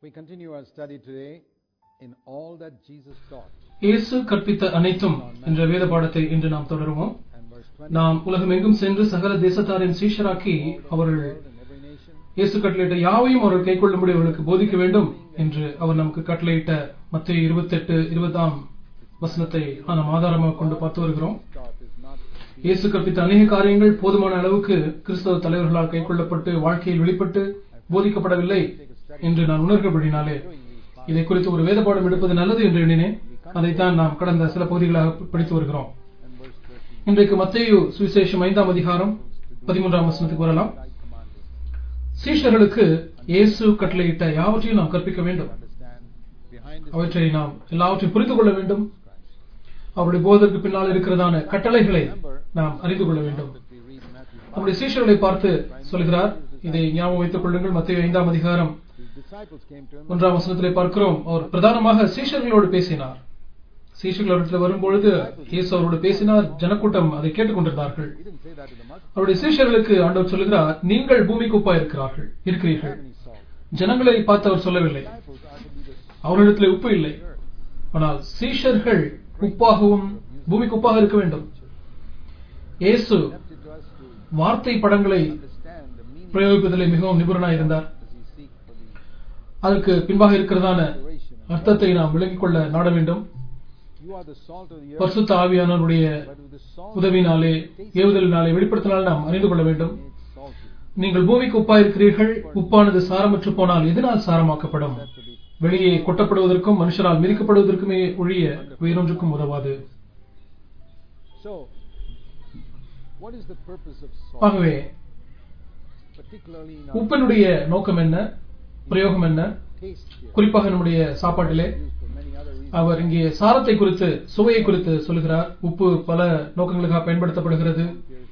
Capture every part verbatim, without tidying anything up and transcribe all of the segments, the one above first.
We continue our study today in all that Jesus taught. இயேசு கற்பித்த அனைத்தும் என்ற வேத பாடத்தை இன்று நாம் தொடருவோம். நாம் உலகமெங்கும் சென்று சகல தேசத்தாரின் சீஷராக்கி அவர்கள் இயேசு கட்டளையிட்ட யாவையும் அவர்கள் கைக்கொள்ளும்படி அவர்களுக்கு போதிக்க வேண்டும் என்று அவர் நமக்கு கட்டளையிட்ட மத்தேயு இருபத்தெட்டு இருபதாம் வசனத்தை நாம் ஆதாரமாக கொண்டு பார்த்து வருகிறோம். இயேசு கற்பித்த அநேக காரியங்கள் போதுமான அளவுக்கு கிறிஸ்தவ தலைவர்களால் கைக்கொள்ளப்பட்டு வாழ்க்கையில் வெளிப்பட்டு போதிக்கப்படவில்லை என்று நான் உணர்கிறபடினாலே இதை குறித்து ஒரு வேத பாடம் எடுப்பது நல்லது என்று எண்ணினேன். அதைத்தான் நாம் கடந்த சில பகுதிகளாக படித்து வருகிறோம். இன்றைக்கு மத்தேயு சுவிசேஷம் ஐந்தாம் அதிகாரம் பதிமூன்றாம் வசனத்துக்கு வரலாம். சீஷர்களுக்கு இயேசு கட்டளையிட்ட யாவற்றையும் நாம் கற்பிக்க வேண்டும், அவற்றை நாம் எல்லாவற்றையும் புரிந்து கொள்ள வேண்டும், அவருடைய போதற்கு பின்னால் இருக்கிறதான கட்டளைகளை நாம் அறிந்து கொள்ள வேண்டும். நம்முடைய சீஷர்களை பார்த்து சொல்கிறார், இதை ஞாபகம் வைத்துக் கொள்ளுங்கள். மத்தேயு ஐந்தாம் அதிகாரம் ஒன்றாம் வசனத்திலே பார்க்கிறோம், அவர் பிரதானமாக சீஷர்களோடு பேசினார். சீஷர்கள் வரும்பொழுது இயேசு அவரோடு பேசினார், ஜனக்கூட்டம் அதை கேட்டுக் கொண்டிருந்தார்கள். அவருடைய சீஷர்களுக்கு ஆண்டவர் சொல்லுகிறார், நீங்கள் பூமிக்கு உப்பா இருக்கிறார்கள் இருக்கிறீர்கள் ஜனங்களை பார்த்து அவர் சொல்லவில்லை, அவர்களிடத்தில் உப்பு இல்லை. ஆனால் சீஷர்கள் உப்பாகவும் பூமிக்கு உப்பாக இருக்க வேண்டும். இயேசு வார்த்தை படங்களை பிரயோகிப்பதிலே மிகவும் நிபுணனாக இருந்தார். அதற்கு பின்பாக இருக்கிறதான அர்த்தத்தை நாம் விளங்கிக் கொள்ள நாட வேண்டும். பரிசுத்த ஆவியானவருடைய உதவினாலே ஏவுதலினாலே வெளிப்படுத்தினால் நாம் அறிந்து கொள்ள வேண்டும். நீங்கள் பூமிக்கு உப்பா இருக்கிறீர்கள், உப்பானது சாரமற்று போனால் எதனால் சாரமாக்கப்படும்? வெளியே கொட்டப்படுவதற்கும் மனுஷரால் மிதிக்கப்படுவதற்குமே ஒழிய வேறொன்றுக்கும் உதவாது. ஆகவே உப்பினுடைய நோக்கம் என்ன, பிரயோகம் என்ன? குறிப்பாக நம்முடைய சாப்பாட்டிலே அவர் இங்கே சாரத்தை குறித்து, சுவையை குறித்து சொல்லுகிறார். உப்பு பல நோக்கங்களுக்காக பயன்படுத்தப்படுகிறது.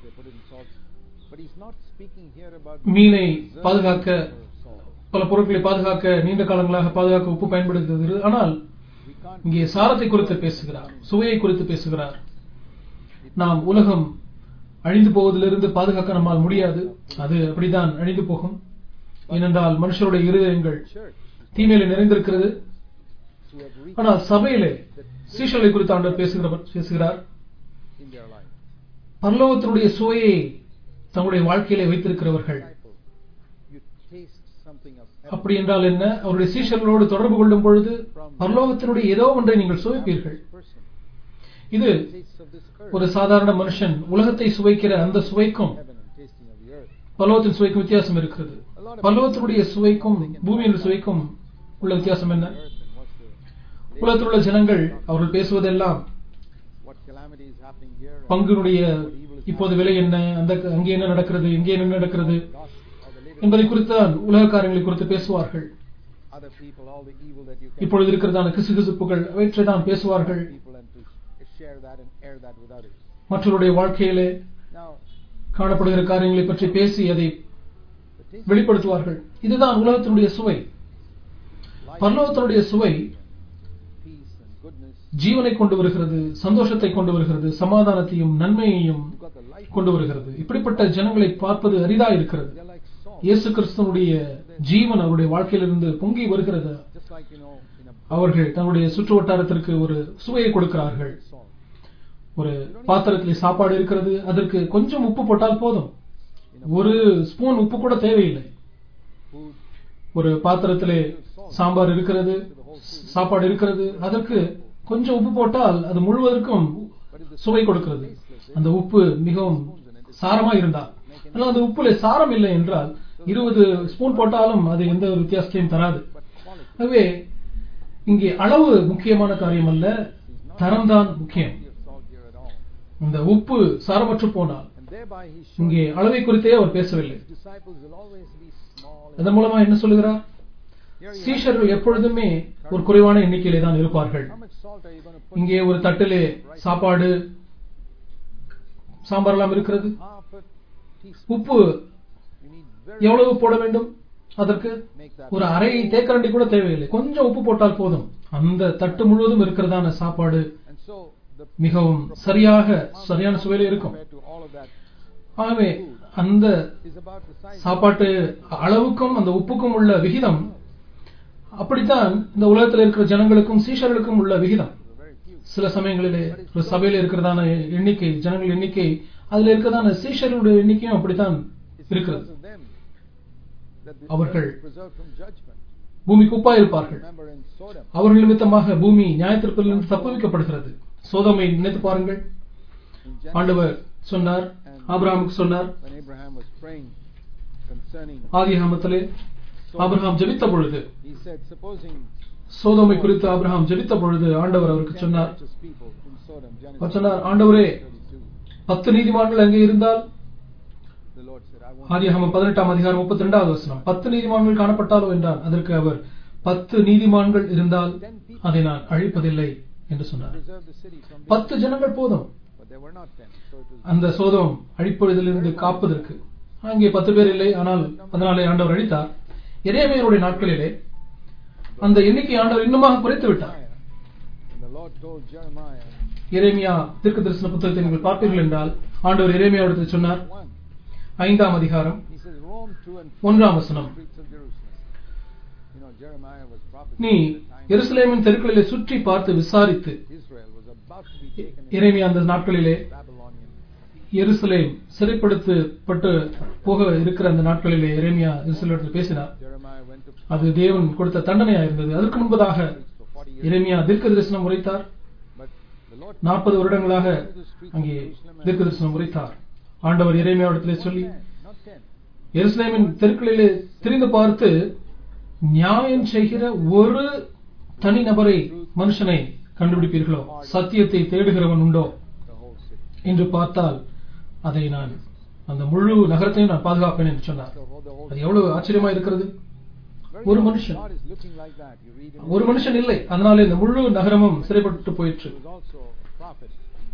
மீனை பாதுகாக்க, பல பொருட்களை பாதுகாக்க, நீண்ட காலங்களாக பாதுகாக்க உப்பு பயன்படுத்துகிறது. ஆனால் இங்கே சாரத்தை குறித்து பேசுகிறார், சுவையை குறித்து பேசுகிறார். நாம் உலகம் அழிந்து போவதிலிருந்து பாதுகாக்க நம்மால் முடியாது, அது அப்படித்தான் அழிந்து போகும். ஏனென்றால் மனுஷருடைய இருதயங்கள் தீமையில நிறைந்திருக்கிறது. ஆனால் சபையிலே சீஷர்களை குறித்து ஆண்டவர் பேசுகிறார். பரலோகத்தினுடைய சுவையை தங்களுடைய வாழ்க்கையிலே வைத்திருக்கிறவர்கள். அப்படி என்றால் என்ன? அவருடைய சீஷர்களோடு தொடர்பு கொள்ளும் பொழுது பரலோகத்தினுடைய ஏதோ ஒன்றை நீங்கள் சுவைப்பீர்கள். இது ஒரு சாதாரண மனுஷன் உலகத்தை சுவைக்கிற அந்த சுவைக்கும் பரலோகத்தின் சுவைக்கும் வித்தியாசம் இருக்கிறது. பரலோகத்தினுடைய சுவைக்கும் பூமியின் சுவைக்கும் உள்ள வித்தியாசம் என்ன? உலகத்தில் உள்ள ஜனங்கள் அவர்கள் பேசுவதெல்லாம் பங்குடைய இப்போது விலை என்ன, அந்த அங்கே என்ன நடக்கிறது, இங்கே என்ன நடக்கிறது என்பதை குறித்து தான் உலக காரியங்களை குறித்து பேசுவார்கள். இப்பொழுது இருக்கிறதான கிசுகிசுப்புகள் அவற்றை தான் பேசுவார்கள். மற்றவருடைய வாழ்க்கையிலே காணப்படுகிற காரியங்களை பற்றி பேசி அதை வெளிப்படுத்துவார்கள். இதுதான் உலகத்தினுடைய சுவை. பரலோகத்தினுடைய சுவை ஜீவனை கொண்டு வருகிறது, சந்தோஷத்தை கொண்டு வருகிறது, சமாதானத்தையும் நன்மையையும் கொண்டு வருகிறது. இப்படிப்பட்ட ஜனங்களை பார்ப்பது அரிதா இருக்கிறது. இயேசு கிறிஸ்துவனுடைய ஜீவன் அவருடைய வாழ்க்கையிலிருந்து பொங்கி வருகிறது. அவர்கள் தங்களுடைய சுற்று வட்டாரத்திற்கு ஒரு சுவையை கொடுக்கிறார்கள். ஒரு பாத்திரத்தில் சாப்பாடு இருக்கிறது, அதற்கு கொஞ்சம் உப்பு போட்டால் போதும், ஒரு ஸ்பூன் உப்பு கூட தேவையில்லை. ஒரு பாத்திரத்திலே சாம்பார் இருக்கிறது, சாப்பாடு இருக்கிறது, அதற்கு கொஞ்சம் உப்பு போட்டால் அது முழுவதற்கும் சுவை கொடுக்கிறது. அந்த உப்பு மிகவும் சாரமா இருந்தால், ஆனால் அந்த உப்புல சாரம் இல்லை என்றால் இருபது ஸ்பூன் போட்டாலும் அது எந்த ஒரு வித்தியாசத்தையும் தராது. ஆகவே இங்கே அளவு முக்கியமான காரியம் அல்ல, தரம்தான் முக்கியம். இந்த உப்பு சாரமற்று போனால் இங்கே அளவை குறித்தே அவர் பேசவில்லை. அதன் மூலமா என்ன சொல்லுகிறார்? சீஷர்கள் எப்பொழுதுமே ஒரு குறைவான எண்ணிக்கையிலே தான் இருப்பார்கள். இங்கே ஒரு தட்டிலே சாப்பாடு சாம்பார் எல்லாம் இருக்கிறது. உப்பு எவ்வளவு போட வேண்டும்? அதற்கு ஒரு அரை தேக்கரண்டி கூட தேவையில்லை, கொஞ்சம் உப்பு போட்டால் போதும். அந்த தட்டு முழுவதும் இருக்கிறதான சாப்பாடு மிகவும் சரியாக சரியான சுவையில இருக்கும். ஆகவே அந்த சாப்பாட்டு அளவுக்கும் அந்த உப்புக்கும் உள்ள விகிதம் அப்படித்தான் இந்த உலகத்தில் இருக்கிற ஜனங்களுக்கும் சீஷர்களுக்கும் உள்ள விகிதம். very few. சில சமயங்களிலே ஒரு சபையில் இருக்கிறதான எண்ணிக்கை, ஜனங்கள் எண்ணிக்கை, அதுல இருக்கிறதான சீஷர்களுடைய எண்ணிக்கையும் அப்படித்தான் It's இருக்கிறது. because of them that the அவர்கள் earth is preserved from judgment. பூமிக்கு உப்பாயிருப்பார்கள். Remember in Sodom, அவர்கள் நிமித்தமாக பூமி நியாயத்தீர்ப்பிலிருந்து தப்புவிக்கப்படுகிறது. சோதோமை நினைத்து பாருங்கள். in Genesis, ஆண்டவர் சொன்னார், ஆபிரகாமுக்கு சொன்னார், when Abraham was praying concerning ஆதியாகமத்திலே ஆபிரகாம் ஜெபித்த பொழுது, he said, supposing சோதோமை குறித்து ஆபிரகாம் ஜெபித்த பொழுது ஆண்டவர் அவருக்கு ten சொன்னார், righteous people in Sodom, our Genesis சொன்னார், ஆண்டவரே thirty-two, பத்து நீதிமான்கள் அங்கே இருந்தால், the Lord said, I want ஆதியாகமம் பதினெட்டாம் அதிகாரம் முப்பத்தி இரண்டாவது வசனம், பத்து நீதிமான்கள் காணப்பட்டாலோ என்றார். அதற்கு அவர், பத்து நீதிமான்கள் இருந்தால் அதை நான் அழிப்பதில்லை என்று to சொன்னார். preserve the city from being, பத்து ஜனங்கள் போதும் but there were not ten. So it was அந்த சோதோம் அழிப்பதிலிருந்து காப்பதற்கு. அங்கே பத்து பேர் இல்லை, ஆனால் அதனாலே ஆண்டவர் அழித்தார். எரேமியாவுடைய நாட்களிலே அந்த எண்ணிக்கை ஆண்டவர் இன்னுமாக குறைத்து விட்டார். and the Lord told Jeremiah, எரேமியா தீர்க்க தரிசன புத்தகத்தை நீங்கள் பார்ப்பீர்கள் என்றால் ஆண்டவர் எரேமியாவிடத்தில் சொன்னார், one, ஐந்தாம் அதிகாரம் he says, roam to and fro ஒன்றாம் the வசனம், streets of Jerusalem. You know, Jeremiah was நீ prophesying at the time எருசலேமின் தெருக்களிலே சுற்றி பார்த்து விசாரித்து, Israel was about to be taken into எரேமியா அந்த நாட்களிலே Babylonian. எருசலேம் சிறைப்படுத்தப்பட்டு போக இருக்கிற அந்த நாட்களிலே எரேமியா எருசலேமில் பேசினார். Jeremiah went to அது தேவன் கொடுத்த தண்டனையா இருந்தது. அதற்கு முன்பதாக for forty years, எரேமியா தீர்க்க தரிசனம் உரைத்தார். but the Lord நாற்பது வருடங்களாக to the streets of அங்கே Jerusalem தீர்க்க தரிசனம் உரைத்தார். ஆண்டவர் எரேமியாவிடத்திலே சொல்லி, ten, not ten. எருசலேமின் தெருக்களிலே திரிந்து பார்த்து நியாயம் செய்கிற ஒரு தனி நபரை, மனுஷனை கண்டுபிடிப்பீர்களோ, சத்தியத்தை தேடுகிறவன் உண்டோ The whole city. என்று பார்த்தால் அதை நான், அந்த முழு நகரத்தையும் நான் பாதுகாப்பேன் என்று சொன்னார். So the whole அது எவ்வளவு ஆச்சரியமா இருக்கிறது. very ஒரு often மனுஷன், God is looking like that. You read in ஒரு மனுஷன் இல்லை, அதனாலே இந்த முழு நகரமும் சிறைப்பட்டு போயிற்று. He was also a prophet.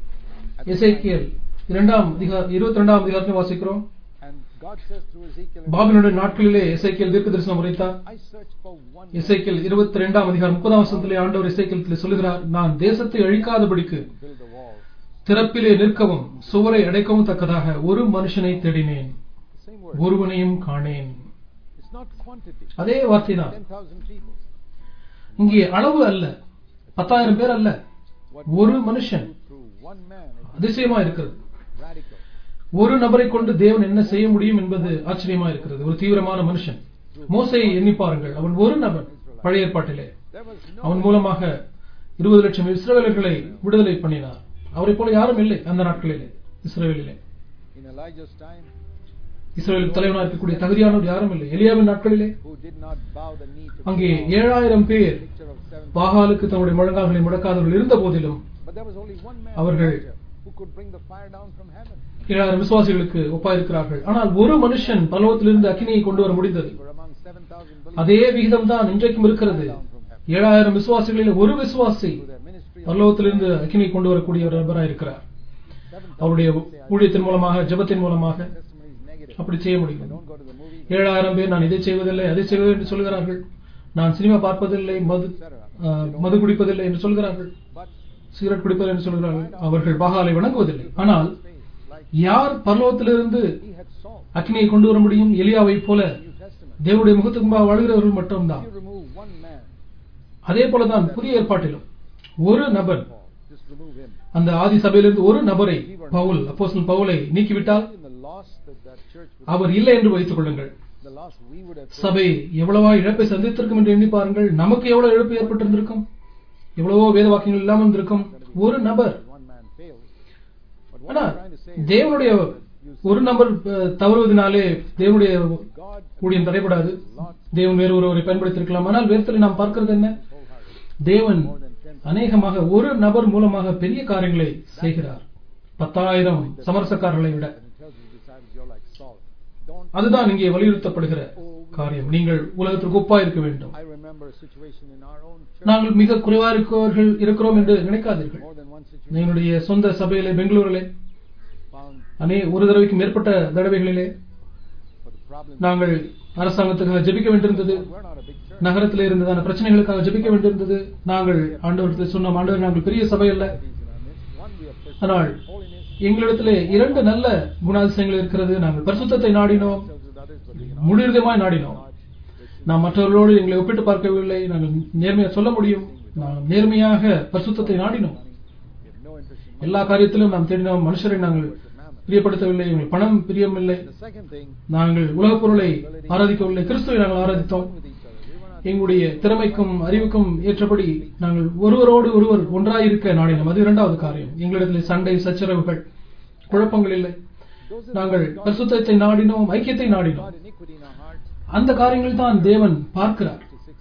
At the எசேக்கியேல் இரண்டாம் அதிகாரம் இருபத்தி இரண்டாம் அதிகாரத்தில் வாசிக்கிறோம். time, and God says through Ezekiel, பாபிலோனுடைய நாட்களிலே எசேக்கியேல் தீர்க்க தரிசனம் உரைத்தார். I searched for one எசேக்கியேல் இருபத்தி இரண்டாம் அதிகாரம் முப்பதாம் வசனத்திலே ஆண்டவர் எசேக்கியேல் சொல்லுகிறார், நான் தேசத்தை அழிக்காதபடிக்கு to build a wall. திறப்பிலே நிற்கவும் சுவரை அடைக்கவும் தக்கதாக ஒரு மனுஷனை தேடினேன், The same word. ஒருவனையும் காணேன். It's not quantity. அதே வார்த்தை தான். ten thousand people. இங்கே அளவு அல்ல, பத்தாயிரம் பேர் அல்ல, What ஒரு God மனுஷன். do through one man is அதிசயமா இருக்கிறது. radical. ஒரு நபரை கொண்டு தேவன் என்ன செய்ய முடியும் என்பது ஆச்சரியமா இருக்கிறது. ஒரு தீவிரமான மனுஷன். மோசேயை எண்ணி பாருங்கள், அவன் ஒரு நபன். பழைய ஏற்பாட்டிலே There was no அவன் மூலமாக இருபது லட்சம் இஸ்ரவேலர்களை விடுதலை பண்ணினார். அவரை போல யாரும் இல்லை அந்த நாட்களிலே இஸ்ரவேலிலே. in Elijah's time இஸ்ரவேல் தலைவனாக இருக்கக்கூடிய தகுதியானவர் யாரும் இல்லை. எலியாவின் நாட்களிலே who did not bow the knee to அங்கே Baal. ஏழாயிரம் பேர் Picture of seven. பாகாலுக்கு தன்னுடைய முழங்கால்களை முடக்காதவர்கள் இருந்த போதிலும் But there was only one man அவர்கள் Elijah, who could bring the fire down from heaven. ஏழாயிரம் விசுவாசிகளுக்கு ஒப்பாயிருக்கிறார்கள். ஆனால் ஒரு மனுஷன் பரலோகத்திலிருந்து அக்கினியை கொண்டு வர முடிந்தது. We were among seven thousand believers அதே விகிதம் தான் இன்றைக்கும் இருக்கிறது. ஏழாயிரம் விசுவாசிகளில் ஒரு விசுவாசி through their ministry. பரலோகத்திலிருந்து அக்கினியை கொண்டு வரக்கூடிய ஒரு நபராக இருக்கிறார். அவருடைய ஊழியத்தின் மூலமாக, ஜெபத்தின் மூலமாக Testimony is negative. அப்படி செய்ய முடியும். Don't go to the movie, ஏழாயிரம் பேர் நான் இதை செய்வதில்லை அதை செய்வதில்லை என்று சொல்கிறார்கள். நான் சினிமா பார்ப்பதில்லை, மது et cetera. ஆஹ், மது குடிப்பதில்லை என்று சொல்கிறார்கள், But சிகரெட் குடிப்பதில்லை என்று சொல்கிறார்கள். அவர்கள் பாகாலை வணங்குவதில்லை. ஆனால் like யார் பரலோகத்திலிருந்து he had salt. அக்கினியை கொண்டு வர முடியும்? எலியாவை போல New Testament. தேவனுடைய முகத்துக்கு முன்பாக வாழ்கிறவர்கள் மட்டும்தான். You remove one man, அதே போலதான் புதிய ஏற்பாட்டிலும் ஒரு நபர், Paul, just remove him. அந்த ஆதி சபையிலிருந்து ஒரு நபரை, பவுல், அப்போஸ்தலன் பவுலை நீக்கிவிட்டால் In the loss that that church would, அவர் இல்லை என்று வைத்துக் கொள்ளுங்கள். the loss we would have சபை எவ்வளவா இழப்பை சந்தித்திருக்கும் என்று எண்ணி பாருங்கள். நமக்கு எவ்வளவு இழப்பு ஏற்பட்டிருந்திருக்கும், எவ்வளவோ வேத வாக்கியங்கள் இல்லாமல் இருந்திருக்கும். ஒரு நபர். one man failed. But what ஆனா I'm trying to say is தேவனுடைய ஒரு நபர் அஹ், தவறுவதனாலே தேவனுடைய God ஊழியம் தடைபடாது. தேவன் வேறு ஒருவரை பயன்படுத்தியிருக்கலாம். ஆனால் வேதத்தில் நாம் பார்க்கிறது என்ன? wholehearted. தேவன் அநேகமாக ஒரு நபர் மூலமாக பெரிய காரியங்களை செய்கிறார், பத்தாயிரம் சமரசக்காரர்களை விட. And he tells his disciples, you're like salt. Don't. அதுதான் இங்கே வலியுறுத்தப்படுகிற காரியம். நீங்கள் உலகத்திற்கு ஒப்பா இருக்க வேண்டும். I remember a situation in our own church. நாங்கள் மிக குறைவா இருக்கவர்கள் இருக்கிறோம் என்று நினைக்காதீர்கள். More than one situation. என்னுடைய சொந்த சபையிலே பெங்களூரிலே Found அநே ஒரு தடவைக்கு மேற்பட்ட தடவைகளிலே for the problem. நாங்கள் அரசாங்கத்துக்காக ஜெபிக்க வேண்டியிருந்தது. We're not a big church. நகரத்தில் இருந்ததான பிரச்சனைகளுக்காக ஜெபிக்க வேண்டியிருந்தது. நாங்கள் ஆண்டவரத்தில் சொன்னோம், ஆண்டவர் நாங்கள் பெரிய சபை அல்ல, In our midst. One, we have pursued ஆனால் holiness. எங்களிடத்திலே இரண்டு நல்ல குணாதிசயங்கள் இருக்கிறது. நாங்கள் பரிசுத்தத்தை நாடினோம், Ourselves with others, but we can முழுவதுமாய் நாடினோம். நாம் மற்றவர்களோடு எங்களை ஒப்பிட்டு பார்க்கவில்லை. நாங்கள் நேர்மையாக சொல்ல முடியும். நாம் நேர்மையாக பரிசுத்தத்தை நாடினோம். எல்லா காரியத்திலும் நாம் தேடினோம். மனுஷரை நாங்கள் பிரியப்படுத்தவில்லை. எங்கள் பணம் பிரியமில்லை. நாங்கள் உலகப் பொருளை ஆராதிக்கவில்லை. கிறிஸ்துவை நாங்கள் ஆராதித்தோம். எங்களுடைய திறமைக்கும் அறிவுக்கும் ஏற்றபடி நாங்கள் ஒருவரோடு ஒருவர் ஒன்றாயிருக்க நாடினோம். அது இரண்டாவது காரியம். எங்களிடத்தில் சண்டை, சச்சரவுகள், குழப்பங்கள் இல்லை. நாங்கள் பரிசுத்தத்தை நாடினோம், ஐக்கியத்தை நாடினோம். அந்த காரியங்கள் தான் தேவன் பார்க்கிறார்.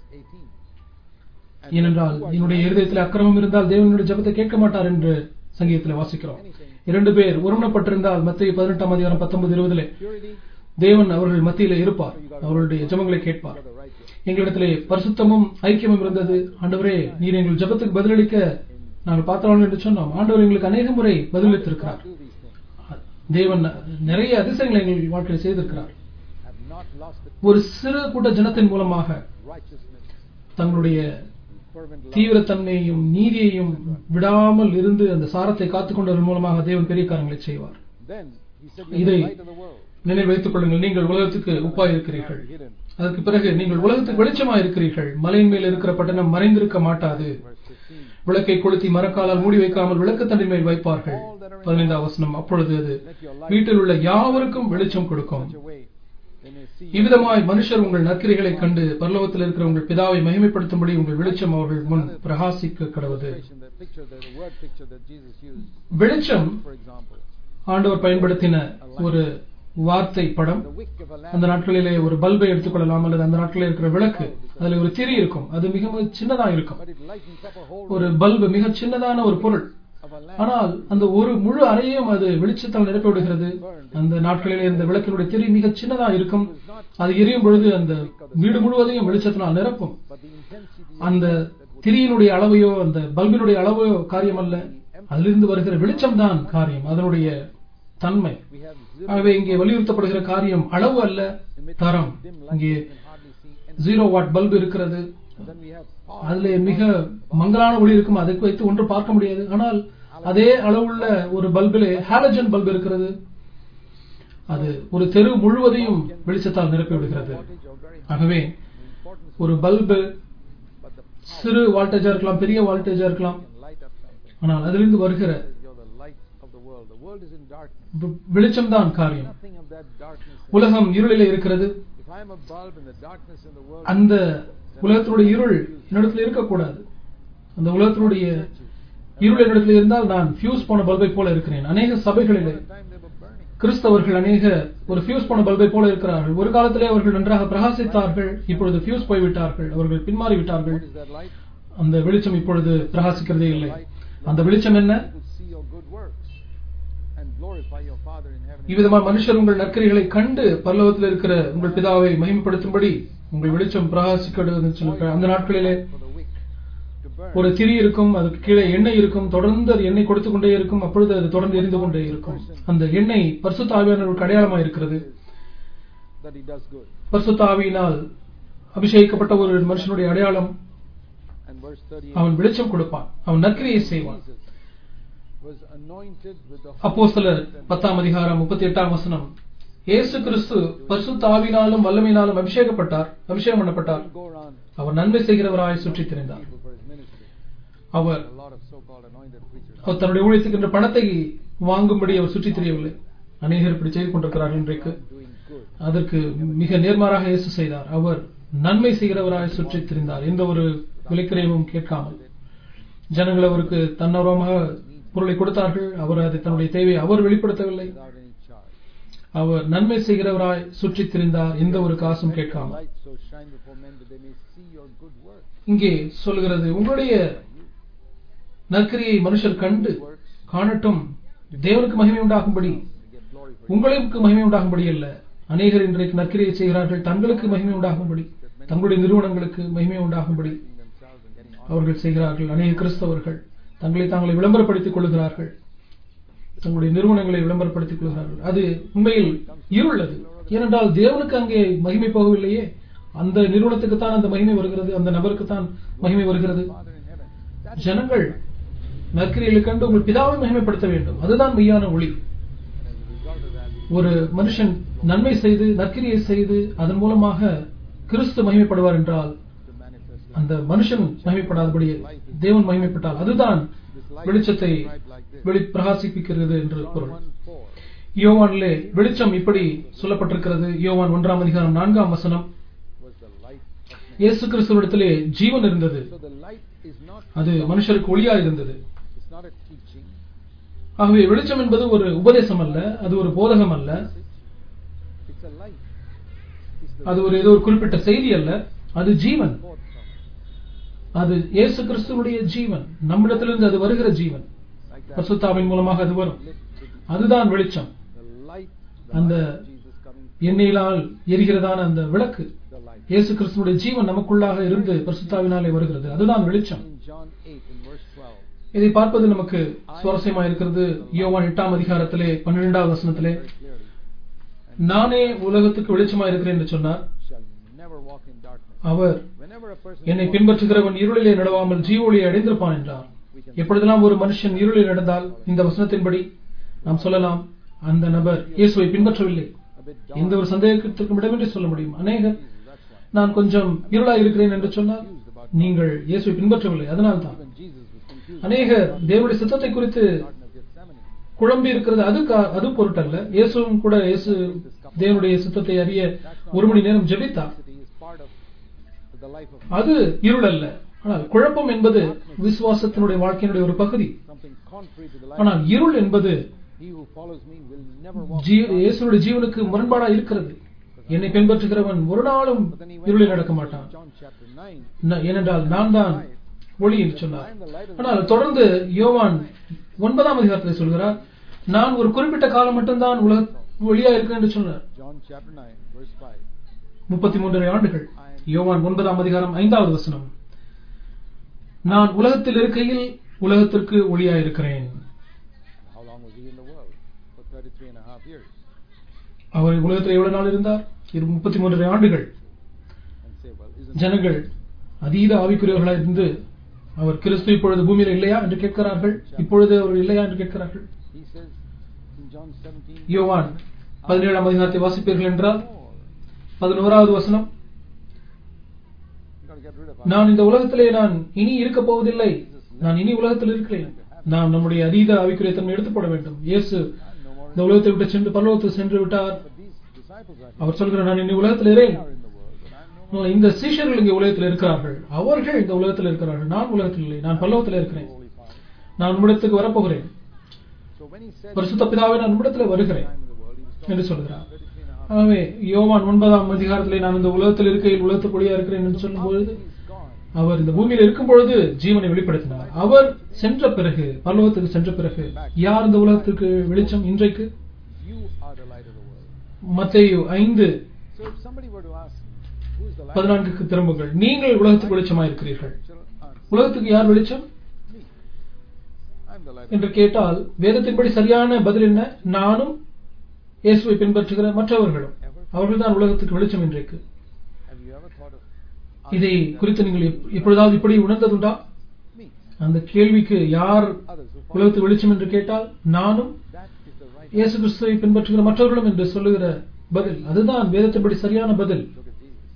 ஏனென்றால் என்னுடைய இருதயத்தில் அக்கிரமம் இருந்தால் தேவனுடைய ஜெபத்தை கேட்க மாட்டார் என்று சங்கீதத்தில் வாசிக்கிறோம். இரண்டு பேர் ஒருமனப்பட்டிருந்தால் மத்திய பதினெட்டாம் அதிகாரம் பத்தொன்பது இருபதுல தேவன் அவர்கள் மத்தியிலே இருப்பார், அவர்களுடைய ஜெபங்களை கேட்பார். எங்களிடத்திலே பரிசுத்தமும் ஐக்கியமும் இருந்தது. ஆண்டவரே, நீர் எங்கள் ஜெபத்துக்கு பதிலளிக்க நாங்கள் பார்த்தோம் என்று சொன்னோம். ஆண்டவர் எங்களுக்கு அநேக முறை பதிலளித்திருக்கிறார். தேவன் நிறைய அதிசயங்களை எங்கள் வாழ்க்கையில் செய்திருக்கிறார். ஒரு சிறு கூட்ட ஜனத்தின் மூலமாக தங்களுடைய தீவிரத்தன்மையையும் நீதியையும் விடாமல் இருந்து அந்த சாரத்தை காத்துக்கொண்டதன் மூலமாக தேவன் பெரிய காரியங்களை செய்வார். இதை நினைவு வைத்துக் கொள்ளுங்கள். நீங்கள் உலகத்துக்கு உப்பாய் இருக்கிறீர்கள். அதற்கு பிறகு நீங்கள் உலகத்துக்கு வெளிச்சமாக இருக்கிறீர்கள். மலையின் மேல் இருக்கிற பட்டணம் மறைந்திருக்க மாட்டாது. விளக்கை கொளுத்தி மரக்காலால் மூடி வைக்காமல் விளக்கு தண்டின் மேல் வைப்பார்கள். பதினைந்தாம் வசனம். அப்பொழுது அது வீட்டில் உள்ள யாவருக்கும் வெளிச்சம் கொடுக்கும். இவ்விதமாய் மனுஷர் உங்கள் நற்கிரிகளை கண்டு பரலோகத்தில் இருக்கிற உங்கள் பிதாவை மகிமைப்படுத்தும்படி உங்கள் வெளிச்சம் அவர்கள் முன் பிரகாசிக்க கடவுது. வெளிச்சம் ஆண்டவர் பயன்படுத்தின ஒரு வார்த்தை படம். அந்த நாட்களிலே ஒரு பல்பை எடுத்துக்கொள்ளலாம், அல்லது அந்த நாட்களில் இருக்கிற விளக்கு, அதுல ஒரு திரி இருக்கும். அது மிக சின்னதா இருக்கும். ஒரு பல்பு மிக சின்னதான ஒரு பொருள். ஆனால் அந்த ஒரு முழு அறையையும் அது வெளிச்சத்தால் நிரப்பி விடுகிறது. அந்த நாட்களிலே இந்த விளக்கினுடைய திரி மிக சின்னதா இருக்கும். அது எரியும் பொழுது அந்த வீடு முழுவதையும் வெளிச்சத்தினால் நிரப்பும். அந்த திரியினுடைய அளவையோ அந்த பல்பினுடைய அளவையோ காரியம் அல்ல, அதிலிருந்து வருகிற வெளிச்சம் தான் காரியம், அதனுடைய தன்மை. ஆகவே இங்கே வலியுறுத்தப்படுகிற காரியம் அளவு அல்ல, தரம். இங்கே ஜீரோ வாட் பல்பு இருக்கிறது. அதுல மிக மங்கலான ஒளி இருக்கும். அதை வைத்து ஒன்று பார்க்க முடியாது. ஆனால் அதே அளவுள்ள ஒரு பல்பிலே ஹாலஜன் பல்பு இருக்கிறது. அது ஒரு தெரு முழுவதையும் வெளிச்சத்தால் நிரப்பி விடுகிறது. ஆகவே ஒரு பல்பு சிறு வால்டேஜா இருக்கலாம், பெரிய வால்டேஜா இருக்கலாம். ஆனால் அதிலிருந்து வருகிற வெளிச்சம் தான் காரியம். உலகம் இருளிலே இருக்கிறது. அந்த உலகத்தினுடைய இருள் என்னிடத்தில் இருக்கக்கூடாது. அந்த உலகத்தினுடைய இருள் என்னிடத்தில் இருந்தால் நான் ஃபியூஸ் போன பல்பை போல இருக்கிறேன். அநேக சபைகளிலே கிறிஸ்தவர்கள் அநேக ஒரு ஃபியூஸ் போன பல்பை போல இருக்கிறார்கள். ஒரு காலத்திலே அவர்கள் நன்றாக பிரகாசித்தார்கள், இப்பொழுது ஃபியூஸ் போய்விட்டார்கள், அவர்கள் பின்மாறி விட்டார்கள். அந்த வெளிச்சம் இப்பொழுது பிரகாசிக்கிறதே இல்லை. அந்த வெளிச்சம் என்ன? இவ்விதமாக மனுஷர் உங்கள் நற்கிரிகளை கண்டு பரலோகத்தில் இருக்கிற உங்கள் பிதாவை மகிமைப்படுத்தும்படி உங்கள் வெளிச்சம் பிரகாசிக்க. அந்த நாட்களிலே ஒரு திரி இருக்கும், அதுக்கு கீழே எண்ணெய் இருக்கும். தொடர்ந்து அது எண்ணெய் கொடுத்து கொண்டே இருக்கும். அப்பொழுது அது தொடர்ந்து எரிந்து கொண்டே இருக்கும். அந்த எண்ணெய் பரிசுத்த ஆவியானவருக்கு அடையாளமாக இருக்கிறது. பரிசுத்த ஆவியினால் அபிஷேகிக்கப்பட்ட ஒரு மனுஷனுடைய அடையாளம். அவன் வெளிச்சம் கொடுப்பான், அவன் நற்கிரியை செய்வான். அப்போஸ்தலர் பத்தாம் அதிகாரம் முப்பத்தி எட்டாம் வசனம். இயேசு கிறிஸ்து பரிசுத்த ஆவியினாலும் வல்லமையினாலும் அபிஷேகப்பட்டார் அபிஷேகம் பண்ணப்பட்டார். அவர் நன்மை செய்கிறவராய் சுற்றித் திரிந்தார். அவர் அவர் தன்னுடைய ஊழியத்துக்கு என்ற பணத்தை வாங்கும்படி அவர் சுற்றித் திரியவில்லை. அநேகர் இப்படி செய்து கொண்டிருக்கிறார்கள் இன்றைக்கு. அதற்கு மிக நேர்மாறாக இயேசு செய்தார். அவர் நன்மை செய்கிறவராய் சுற்றித் திரிந்தார், எந்த ஒரு விலைக்கிரயமும் கேட்காமல். ஜனங்கள் அவருக்கு தன்னவரமாக பொருளை கொடுத்தார்கள். அவர் அதை தன்னுடைய தேவையை அவர் வெளிப்படுத்தவில்லை. அவர் நன்மை செய்கிறவராய் சுற்றித் திரிந்தார், எந்த ஒரு காசும் கேட்காமல். இங்கே சொல்கிறது, உங்களுடைய நற்கிரியை மனுஷர் கண்டு காணட்டும், தேவனுக்கு மகிமை உண்டாகும்படி, உங்களுக்கு மகிமை உண்டாகும்படி அல்ல. அநேகர் இன்றைக்கு நற்கிரியை செய்கிறார்கள் தங்களுக்கு மகிமை உண்டாகும்படி, தங்களுடைய நிறுவனங்களுக்கு மகிமை உண்டாகும்படி அவர்கள் செய்கிறார்கள். அநேக கிறிஸ்தவர்கள் தங்களை தாங்களை விளம்பரப்படுத்திக் கொள்கிறார்கள், தங்களுடைய நிறுவனங்களை விளம்பரப்படுத்திக் கொள்கிறார்கள். அது உண்மையில் இருளது. ஏனென்றால் தேவனுக்கு அங்கே மகிமை போகவில்லையே. அந்த நிறுவனத்துக்குத்தான் அந்த மகிமை வருகிறது, அந்த நபருக்குத்தான் மகிமை வருகிறது. ஜனங்கள் நற்கிரியை கண்டு உங்கள் பிதாவை மகிமைப்படுத்த வேண்டும், அதுதான் மெய்யான ஒளி. ஒரு மனுஷன் நன்மை செய்து நற்கிரியை செய்து அதன் மூலமாக கிறிஸ்து மகிமைப்படுவார் என்றால் to manifest light. அந்த மனுஷன் மகிமைப்படாதபடி தேவன் மகிமைப்பட்டால் அதுதான் வெளிச்சத்தை வெளி பிரகாசிப்பிக்கிறது என்று பொருள். one four. யோவானிலே வெளிச்சம் இப்படி சொல்லப்பட்டிருக்கிறது. யோவான் ஒன்றாம் அதிகாரம் நான்காம் வசனம், Was the light of man. இயேசு கிறிஸ்துவிடத்திலே ஜீவன் இருந்தது, So the light is not அது மனுஷருக்கு ஒளியா இருந்தது. it's not a teaching. ஆகவே வெளிச்சம் என்பது ஒரு உபதேசம் அல்ல, அது ஒரு போதகம் அல்ல, It's a light. It's the அது ஒரு ஏதோ ஒரு குறிப்பிட்ட செய்தி அல்ல, அது ஜீவன். forth from it. அது இயேசு கிறிஸ்துவுடைய ஜீவன், நம்மிடத்திலிருந்து அது வருகிற ஜீவன். Like that. பரிசுத்தாவின் மூலமாக அது வரும். Lit with அதுதான் வெளிச்சம். the light. அந்த The light of Jesus coming. எண்ணெயினால் எரிகிறதான அந்த விளக்கு, The light. இயேசு கிறிஸ்துவுடைய ஜீவன் நமக்குள்ளாக இருந்து பரிசுத்தாவினாலே வருகிறது. அதுதான் வெளிச்சம். In John eight in verse twelve. இதை பார்ப்பது நமக்கு சுவாரஸ்யமா இருக்கிறது. யோவான் எட்டாம் அதிகாரத்திலே பன்னிரெண்டாவது வசனத்திலே, Very clearly. நானே உலகத்துக்கு வெளிச்சமா இருக்கிறேன் என்று சொன்னார். Shall never walk in darkness. Our Whenever a person என்னை பின்பற்றுகிறவன் இருளிலே நடவாமல் ஜீவொளியை அடைந்திருப்பான் என்றார். எப்பொழுதெல்லாம் ஒரு மனுஷன் இருளில் நடந்தால் இந்த வசனத்தின்படி நாம் சொல்லலாம், அந்த நபர் இயேசுவை பின்பற்றவில்லை. a bit dark, எந்த ஒரு சந்தேகத்திற்கும் இடமின்றி சொல்ல முடியும். அநேகர் that's why. நான் கொஞ்சம் இருளாய் இருக்கிறேன் என்று சொன்னால் நீங்கள் இயேசுவை பின்பற்றவில்லை, அதனால்தான். Even Jesus was confused. அநேகர் தேவனுடைய சித்தத்தை குறித்து Garden of Gethsemane. குழம்பி இருக்கிறது. அது கா- அது பொருட்டல்ல. இயேசுவும் கூட இயேசு தேவனுடைய சித்தத்தை அறிய ஒரு மணி நேரம் ஜெபித்தார். It is part of the life of அது இருள் அல்ல. ஆனால் குழப்பம் என்பது விசுவாசத்தினுடைய வாழ்க்கையினுடைய ஒரு பகுதி. something contrary to the life. ஆனால் இருள் என்பது He who follows me will never walk. ஜீ- இயேசுடைய ஜீவனுக்கு முரண்பாடா இருக்கிறது. என்னை பின்பற்றுகிறவன் ஒரு நாளும் But then he went இருளில் on நடக்க to மாட்டான். John chapter nine. ந- ஏனென்றால் நான் தான் ஒளி என்று சொன்னார். ஆனால் தொடர்ந்து யோவான் ஒன்பதாம் அதிகாரத்தில் சொல்கிறார், நான் ஒரு குறிப்பிட்ட காலம் மட்டும்தான் உலக ஒளியா இருக்கிறேன் என்று சொன்னார். John chapter nine verse five. முப்பத்தி மூன்றரை ஆண்டுகள். யோவான் ஒன்பதாம் அதிகாரம் ஐந்தாவது வசனம், நான் உலகத்தில் இருக்கையில் உலகத்திற்கு ஒளியா இருக்கிறேன். How long was he in the world? For thirty-three and a half years. அவர் உலகத்தில் எவ்வளவு நாள் இருந்தார்? இரு- முப்பத்தி மூன்றரை ஆண்டுகள். And say, well, isn't ஜனங்கள் அதீத ஆவிக்குரியவர்களாக இருந்து, அவர் கிறிஸ்து இப்பொழுது பூமியில் இல்லையா என்று கேட்கிறார்கள். இப்பொழுது அவர் இல்லையா என்று கேட்கிறார்கள். he says in John seventeen? யோவான் பதினேழாம் அதிகாரத்தை வாசிப்பீர்கள் என்றால் பதினோராவது வசனம், You got to get rid of நான் இந்த உலகத்திலே நான் இனி இருக்க போவதில்லை, நான் இனி உலகத்தில் இருக்கிறேன். நாம் நம்முடைய அதீத ஆவிக்குரிய தன்மை எடுத்துப்பட வேண்டும். இயேசு no more. இந்த உலகத்தை விட்டு சென்று பரலோகத்துக்கு சென்று விட்டார். But these disciples are, அவர் சொல்கிறார், நான் இனி உலகத்தில் இருக்கிறேன். are in the world, but I'm no more. இந்த சீஷர்கள் இங்கே உலகத்தில் இருக்கிறார்கள், அவர்கள் இந்த உலகத்தில் இருக்கிறார்கள். நான் உலகத்தில் இல்லை, நான் பரலோகத்தில் இருக்கிறேன். Holy Father. நான் உம்மிடத்துக்கு வரப்போகிறேன். So when he said பரிசுத்த பிதாவே, நான் உம்மிடத்தில் வருகிறேன் time in the world, he was என்று talking சொல்கிறார். thirty-three and a half. ஆகவே யோவான் ஒன்பதாம் அதிகாரத்திலே நான் இந்த உலகத்தில் இருக்கையில் உலகத்துக்கு ஒளியா இருக்கிறேன் என்று சொல்லும் பொழுது, He's gone. அவர் இந்த பூமியில் இருக்கும் பொழுது ஜீவனை வெளிப்படுத்தினார். அவர் சென்ற பிறகு, பரலோகத்துக்கு சென்ற பிறகு, யார் இந்த உலகத்திற்கு வெளிச்சம் இன்றைக்கு? You are the light of the world. மத்தேயு ஐந்து So if somebody were to ask me, who is the light? பதினான்குக்கு திரும்புங்கள். நீங்கள் உலகத்துக்கு வெளிச்சமாக இருக்கிறீர்கள். Shall answer, உலகத்துக்கு யார் வெளிச்சம் me. I'm the light. என்று கேட்டால் வேதத்தின்படி சரியான பதில் என்ன? நானும் இயேசுவை பின்பற்றுகிற மற்றவர்களும். அவர்கள்தான் உலகத்துக்கு வெளிச்சம் இன்றைக்கு. Have you ever thought of இதை குறித்து நீங்கள் எப்- எப்பொழுதாவது இப்படி உணர்ந்ததுண்டா? me? அந்த கேள்விக்கு யார் Others who follow. உலகத்துக்கு வெளிச்சம் என்று கேட்டால் நானும் That is the right. இயேசு கிறிஸ்துவை பின்பற்றுகிற மற்றவர்களும் என்று சொல்லுகிற பதில், அதுதான் வேதத்தின்படி சரியான பதில். Look at Jesus.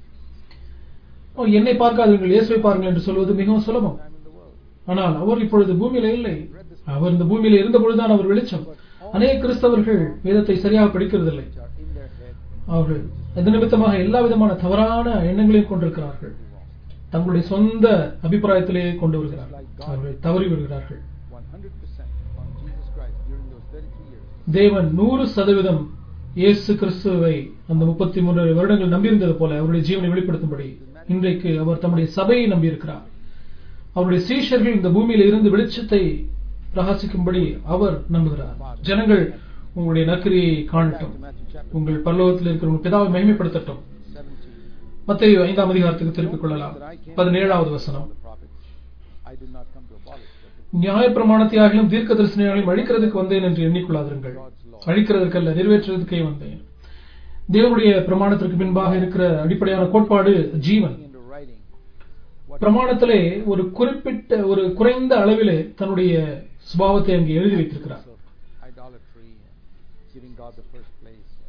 ஓ, என்னை பார்க்காதீர்கள், இயேசுவை பாருங்கள் என்று சொல்வது மிகவும் சுலபம். I'm in the world. ஆனால் அவர் இப்பொழுது பூமியில இல்லை. அவர் இந்த பூமியில இருந்த பொழுதுதான் அவர் வெளிச்சம். அநேக கிறிஸ்தவர்கள் வேதத்தை சரியாக படிக்கிறதில்லை. Which are in their head. அவர்கள் அது நிமித்தமாக எல்லா விதமான தவறான எண்ணங்களையும் கொண்டிருக்கிறார்கள். தங்களுடைய சொந்த அபிப்பிராயத்திலேயே கொண்டு வருகிறார்கள். அவர்கள் தவறி வருகிறார்கள். one hundred percent on Jesus Christ during those thirty-three years. தேவன் நூறு சதவீதம் இயேசு கிறிஸ்துவை அந்த முப்பத்தி மூன்று வருடங்கள் நம்பியிருந்தது போல அவருடைய ஜீவனை வெளிப்படுத்தும்படி இன்றைக்கு அவர் தம்முடைய சபையை நம்பியிருக்கிறார். அவருடைய சீஷர்கள் இந்த பூமியில இருந்து வெளிச்சத்தை பிரகாசிக்கும்படி அவர் நம்புகிறார். ஜனங்கள் உங்களுடைய நற்கிரியை காணட்டும், Matthew chapter உங்கள் பரலோகத்தில் இருக்கிற உங்கள் பிதாவை மகிமைப்படுத்தட்டும். seventeen. மத்தேயு ஐந்தாம் அதிகாரத்துக்கு திருப்பிக் கொள்ளலாம். பதினேழாவது வசனம், The prophets. I did not come to abolish, but to நியாயப்பிரமாணத்தையாகிலும் தீர்க்க தரிசனையாகிலும் அழிக்கிறதுக்கு வந்தேன் என்று எண்ணிக்கொள்ளாதிருங்கள். அழிக்கிறதற்கல்ல, நிறைவேற்றுவதற்கே வந்தேன். தேவனுடைய பிரமாணத்திற்கு பின்பாக இருக்கிற அடிப்படையான கோட்பாடு ஜீவன். into writing what பிரமாணத்திலே ஒரு குறிப்பிட்ட ஒரு குறைந்த அளவிலே தன்னுடைய சுபாவத்தை அங்கே எழுதி வைத்திருக்கிறார். of idolatry and giving God the first place.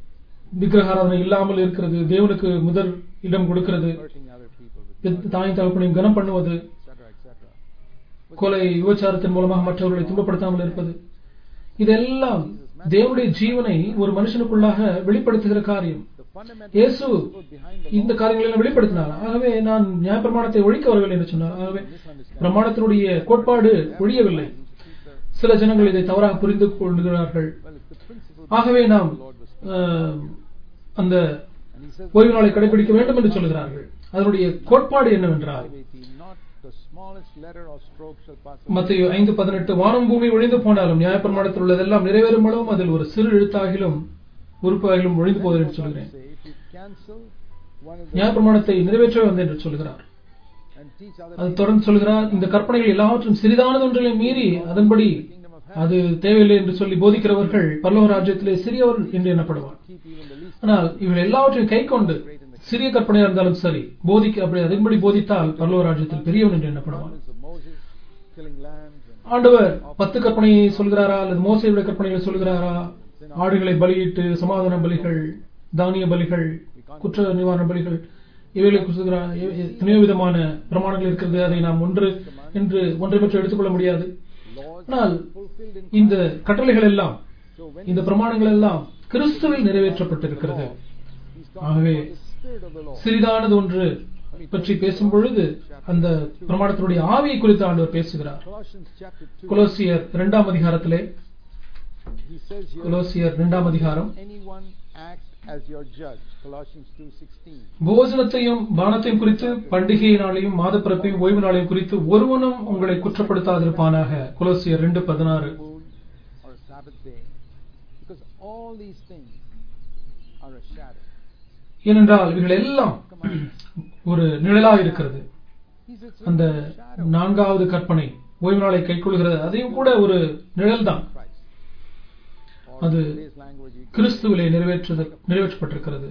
விக்கிரகாராதனை இல்லாமல் இருக்கிறது, தேவனுக்கு முதல் இடம் கொடுக்கிறது, hurting other people with தாய் தகப்பனையும் கனம் பண்ணுவது, et cetera, et cetera. கொலை விபச்சாரத்தின் மூலமாக மற்றவர்களை துன்பப்படுத்தாமல் இருப்பது, இதெல்லாம் தேவனுடைய ஜீவனை ஒரு மனுஷனுக்குள்ளாக வெளிப்படுத்துகிற காரியம். The fundamental இயேசு principle behind the இந்த காரியங்களை வெளிப்படுத்தினார். ஆகவே நான் நியாயப்பிரமாணத்தை ஒழிக்க வரவில்லை என்று சொன்னார். ஆகவே பிரமாணத்தினுடைய கோட்பாடு ஒழியவில்லை. சில ஜனங்கள் இதை தவறாக புரிந்து கொள்கிறார்கள். well, it's the principle ஆகவே நாம் அஹ், அந்த and he says ஓய்வு நாளை கடைபிடிக்க வேண்டும் என்று சொல்கிறார்கள். அதனுடைய கோட்பாடு என்னவென்றால் not the smallest letter or stroke shall pass மத்தேயு ஐந்து பதினெட்டு, வானம் பூமி ஒழிந்து போனாலும் நியாயப்பிரமாணத்தில் உள்ளதெல்லாம் நிறைவேறும் அளவும் அதில் ஒரு சிறு எழுத்தாகிலும் உறுப்பாகிலும் ஒழிந்து போவதை என்று சொல்கிறேன். say. If you cancel one of the நியாயப்பிரமாணத்தை நிறைவேற்ற வந்தேன் என்று சொல்கிறார். and teach other அது தொடர்ந்து சொல்கிறார், இந்த கற்பனைகள் எல்லாவற்றும் சிறிதானது ஒன்றிலே மீறி அதன்படி அது தேவையில்லை என்று சொல்லி போதிக்கிறவர்கள் பரலோக ராஜ்யத்திலே சிறியவர் என்று எண்ணப்படுவார். keep even the least ஆனால் இவர்கள் எல்லாவற்றையும் கை கொண்டு சிறிய கற்பனையா இருந்தாலும் சரி போதிக்க அப்படி அதன்படி போதித்தால் பரலோக ராஜ்யத்தில் பெரியவன் என்று எண்ணப்படுவார். of Moses killing lambs and ஆண்டவர் பத்து கற்பனையை சொல்கிறாரா அல்லது மோசையுடைய கற்பனைகளை சொல்கிறாரா? ஆடுகளை பலியிட்டு சமாதான பலிகள், தானிய பலிகள், குற்ற நிவாரண பலிகள், இவைகளை சொல்கிறார். எத்தனையோ விதமான பிரமாணங்கள் இருக்கிறது. அதை நாம் ஒன்று என்று ஒன்றை மட்டும் எடுத்துக்கொள்ள முடியாது. ஆனால் fulfilled in இந்த கட்டளைகள் எல்லாம், so when இந்த பிரமாணங்கள் எல்லாம் கிறிஸ்துவில் நிறைவேற்றப்பட்டிருக்கிறது. he's talking ஆகவே about the spirit of the law, சிறிதானது ஒன்று பற்றி பேசும் பொழுது அந்த பிரமாணத்தினுடைய ஆவியை குறித்து ஆண்டவர் பேசுகிறார். Colossians chapter two, கொலோசியர் இரண்டாம் அதிகாரத்திலே, he says here, கொலோசியர் இரண்டாம் அதிகாரம், anyone act as your judge, Colossians two sixteen. போஜனத்தையும் பானத்தையும் குறித்து, பண்டிகை நாளையும் மாதப்பிறப்பையும் ஓய்வு நாளையும் குறித்து ஒருவனும் உங்களை குற்றப்படுத்தாதிருப்பானாக, கொலோசியர் இரண்டு பதினாறு. Moon or Sabbath day, because all these things are a shadow. ஏனென்றால் இவைகள் எல்லாம் ஒரு நிழலா இருக்கிறது. He says it's அந்த a shadow நான்காவது கற்பனை ஓய்வு நாளை கைக்கொள்கிறது, அதையும் கூட ஒரு நிழல் தான். of Christ. Or அது in today's language, you can கிறிஸ்துவிலே நிறைவேற்று நிறைவேற்றப்பட்டிருக்கிறது.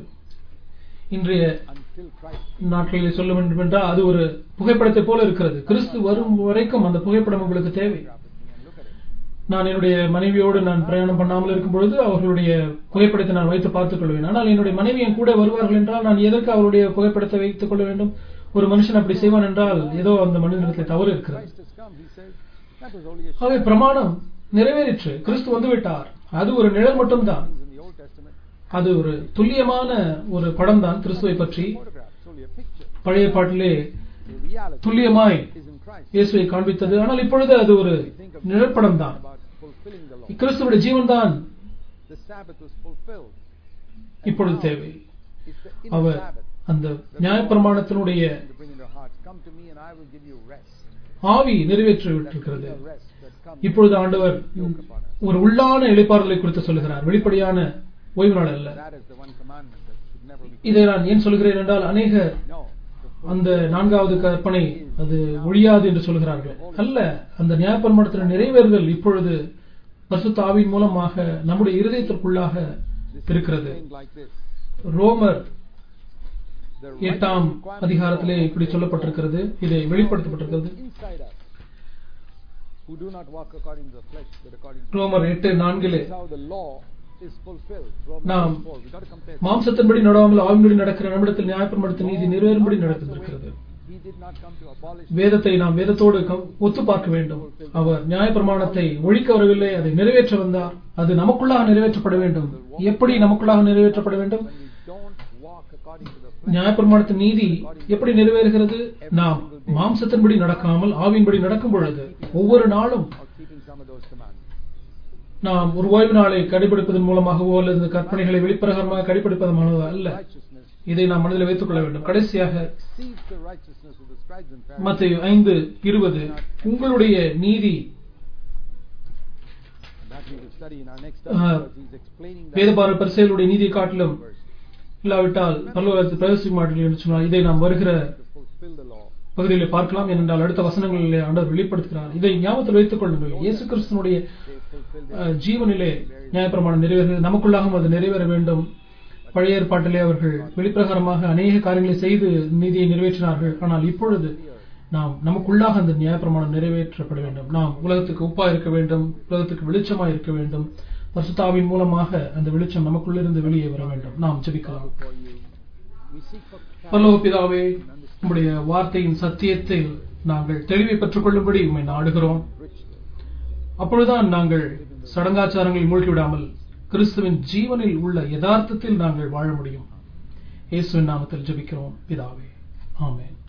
இன்றைய until Christ நாட்களிலே சொல்ல வேண்டும் என்றால் அது ஒரு புகைப்படத்தை போல இருக்கிறது. கிறிஸ்து வரும் வரைக்கும் அந்த புகைப்படம் உங்களுக்கு தேவை. grab with me and look at it. நான் என்னுடைய மனைவியோடு நான் பிரயாணம் பண்ணாமல் இருக்கும் பொழுது அவர்களுடைய புகைப்படத்தை நான் வைத்து பார்த்துக் கொள்வேன். ஆனால் என்னுடைய மனைவி என் கூட வருவார்கள் என்றால் நான் எதற்கு அவருடைய புகைப்படத்தை வைத்துக் கொள்ள வேண்டும்? ஒரு மனுஷன் அப்படி செய்வான் என்றால் ஏதோ அந்த மனிதனிடத்தில் தவறு இருக்கிறது. Christ has come, he says, that was only a ஆகவே shadow. பிரமாணம் நிறைவேறிற்று, கிறிஸ்து வந்துவிட்டார். அது ஒரு நிழல் மட்டும்தான். In the Old Testament, அது ஒரு துல்லியமான ஒரு படம் தான் கிறிஸ்துவை பற்றி. photograph, it's only a picture. பழைய பாட்டிலே The reality துல்லியமாய் is in Christ. இயேசுவை காண்பித்தது. ஆனால் இப்பொழுது அது ஒரு நிழற்படம் தான். About fulfilling the law. கிறிஸ்துவுடைய ஜீவன் தான் The Sabbath was fulfilled. இப்பொழுது தேவை. It's the inner our Sabbath அந்த நியாயப்பிரமாணத்தினுடைய to bring into your hearts. Come to me and I will give you rest. ஆவி நிறைவேற்றி That விட்டிருக்கிறது. inner rest that comes இப்பொழுது ஆண்டவர் yoke upon us. ஒரு உள்ளான இளைப்பாறுதலை குறித்து சொல்லுகிறார், வெளிப்படையான ஓய்வு நாள் அல்ல. That is the one commandment that should never be. இதை நான் ஏன் சொல்கிறேன் என்றால் அநேக No. The அந்த நான்காவது கற்பனை அது ஒழியாது என்று சொல்கிறார்கள். அல்ல, அந்த நியாயப்பிரமாணத்தின் நிறைவேறுதல் இப்பொழுது பரிசுத்த ஆவியின் மூலமாக நம்முடைய இருதயத்திற்குள்ளாக இருக்கிறது. thing like this. ரோமர் The எட்டாம் righteous requirement அதிகாரத்திலே of the இப்படி சொல்லப்பட்டிருக்கிறது, இதை வெளிப்படுத்தப்பட்டிருக்கிறது. inside us, who do not walk according to the flesh, but according to ரோமர் எட்டு நான்கிலே This is how the law is fulfilled. Romans நாம் four. We got to compare. மாம்சத்தின்படி நடாமல் ஆவின்படி நடக்கிற நம்மிடத்தில் நியாயப்பிரமாணத்தின் நீதி நிறைவேறும்படி நடந்திருக்கிறது. He did not come to abolish. வேதத்தை நாம் வேதத்தோடு கம்- ஒத்து பார்க்க வேண்டும். அவர் நியாயப்பிரமாணத்தை ஒழிக்க வரவில்லை, அதை நிறைவேற்ற வந்தார். அது நமக்குள்ளாக நிறைவேற்றப்பட வேண்டும். எப்படி நமக்குள்ளாக நிறைவேற்றப்பட வேண்டும்? When we don't walk according to the flesh, நியாயப்பிரமாணத்தின் நீதி எப்படி நிறைவேறுகிறது? நாம் மாம்சத்தின்படி நடக்காமல் ஆவியின்படி நடக்கும் பொழுது ஒவ்வொரு நாளும் or keeping some of those commandments. நாம் ஒரு ஓய்வு நாளை கடைபிடிப்பதன் மூலமாகவோ அல்லது கற்பனைகளை வெளிப்பிரகாரமாக கடைபிடிப்பதன் மூலமாக அல்ல. Righteousness இதை நாம் மனதில் வைத்துக் கொள்ள வேண்டும். கடைசியாக exceeds the righteousness of the scribes and Pharisees. மத்தேயு ஐந்து இருபது, உங்களுடைய நீதி That we will study in our next Uh, study because he's explaining that வேதபார பரிசேயருடைய நீதியை காட்டிலும் verse இல்லாவிட்டால் பரலோகத்தில் பிரவேசிக்க மாட்டீர்கள் என்று சொன்னால் இதை நாம் வருகிற to fulfill the law. பகுதியிலே பார்க்கலாம். ஏனென்றால் அடுத்த வசனங்களிலே ஆண்டவர் வெளிப்படுத்துகிறார். இதை ஞாபகத்தில் வைத்துக் கொள்ளுங்கள். இயேசு கிறிஸ்துனுடைய They fulfilled அஹ், ஜீவனிலே நியாயப்பிரமாணம் நிறைவேறுகிறது, நமக்குள்ளாகவும் அது நிறைவேற வேண்டும். பழைய ஏற்பாட்டிலே அவர்கள் வெளிப்பிரகாரமாக அநேக காரியங்களை செய்து நீதியை நிறைவேற்றினார்கள். ஆனால் இப்பொழுது நாம் நமக்குள்ளாக அந்த நியாயப்பிரமாணம் நிறைவேற்றப்பட வேண்டும். நாம் உலகத்துக்கு உப்பா இருக்க வேண்டும், உலகத்துக்கு வெளிச்சமா இருக்க வேண்டும், பரிசுத்தாவின் மூலமாக அந்த வெளிச்சம் நமக்குள்ளிருந்து வெளியே வர வேண்டும். நாம் ஜெபிக்கலாம். For you. We seek for பரலோக பிதாவே, உம்முடைய வார்த்தையின் சத்தியத்தில் நாங்கள் தெளிவை பெற்றுக் கொள்ளும்படி உம்மை நாடுகிறோம். richly. அப்பொழுதுதான் நாங்கள் சடங்காச்சாரங்களில் மூழ்கிவிடாமல் கிறிஸ்துவின் ஜீவனில் உள்ள யதார்த்தத்தில் நாங்கள் வாழ முடியும். இயேசுவின் நாமத்தில் ஜெபிக்கிறோம் பிதாவே. ஆமென்.